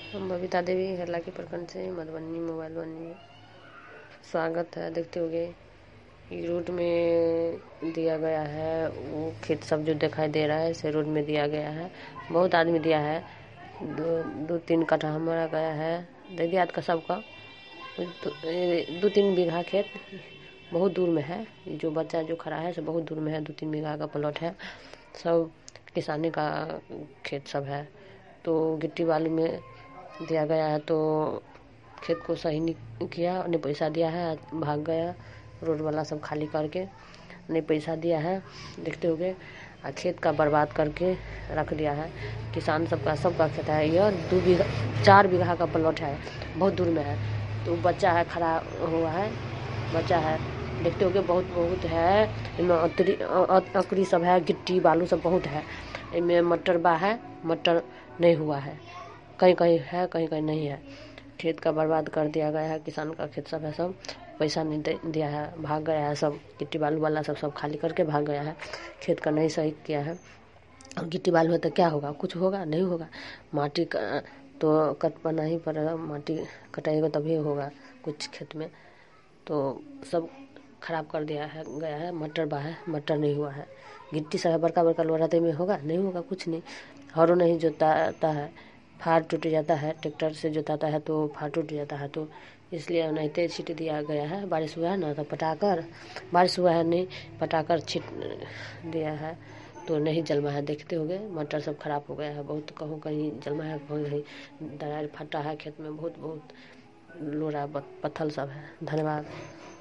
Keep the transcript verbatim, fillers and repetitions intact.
हम बबीता देवी हेरला के प्रखंड से मधुबनी मोबाइल वन में स्वागत है। देखते होंगे ये रोड में दिया गया है, वो खेत सब जो दिखाई दे रहा है इसे रोड में दिया गया है। बहुत आदमी दिया है, दो दो तीन कट्ठा हमारा गया है। दे दिया का सबका दो, दो तीन बीघा खेत बहुत दूर में है। जो बच्चा जो खड़ा है सब बहुत दूर में है। दो तीन बीघा का प्लॉट है, सब किसानी का खेत सब है। तो गिट्टी बालू में दिया गया है, तो खेत को सही नहीं किया, उन्हें पैसा दिया है, भाग गया। रोड वाला सब खाली करके उन्हें पैसा दिया है, देखते होंगे। और खेत का बर्बाद करके रख दिया है। किसान सबका सबका खेत है, यह दो बीघा चार बीघा का प्लॉट है, बहुत दूर में है। तो बच्चा है खड़ा हुआ है, बच्चा है, देखते होंगे। बहुत बहुत है, इनमें अकड़ी सब है, गिट्टी बालू सब बहुत है। इनमें मटर बा है, मटर नहीं हुआ है, कहीं कहीं है कहीं कहीं नहीं है। खेत का बर्बाद कर दिया गया है। किसान का खेत सब है, सब पैसा नहीं दिया है, भाग गया है। सब गिट्टी बालू वाला सब सब खाली करके भाग गया है। खेत का नहीं सही किया है। और गिट्टी बालू है तो क्या होगा, कुछ होगा नहीं होगा। माटी का तो कटवाना ही पड़ेगा, माटी कटाएगा तभी होगा कुछ खेत में। तो सब खराब कर दिया है गया है। मटर बा है, मटर नहीं हुआ है। गिट्टी सब है, बड़का बड़का लोराते में होगा नहीं होगा कुछ नहीं। हरो नहीं जोताता है, फाड़ टूट जाता है। ट्रैक्टर से जोताता है तो फाड़ टूट जाता है। तो इसलिए नहीं तेज छीट दिया गया है। बारिश हुआ है ना तो पटाकर, बारिश हुआ है नहीं पटाकर छीट दिया है, तो नहीं जलमा है। देखते होंगे मटर सब खराब हो गया है। बहुत कहूँ कहीं जलमा है, कहीं दरार फटा है खेत में। बहुत बहुत लोरा पत्थल सब है। धन्यवाद।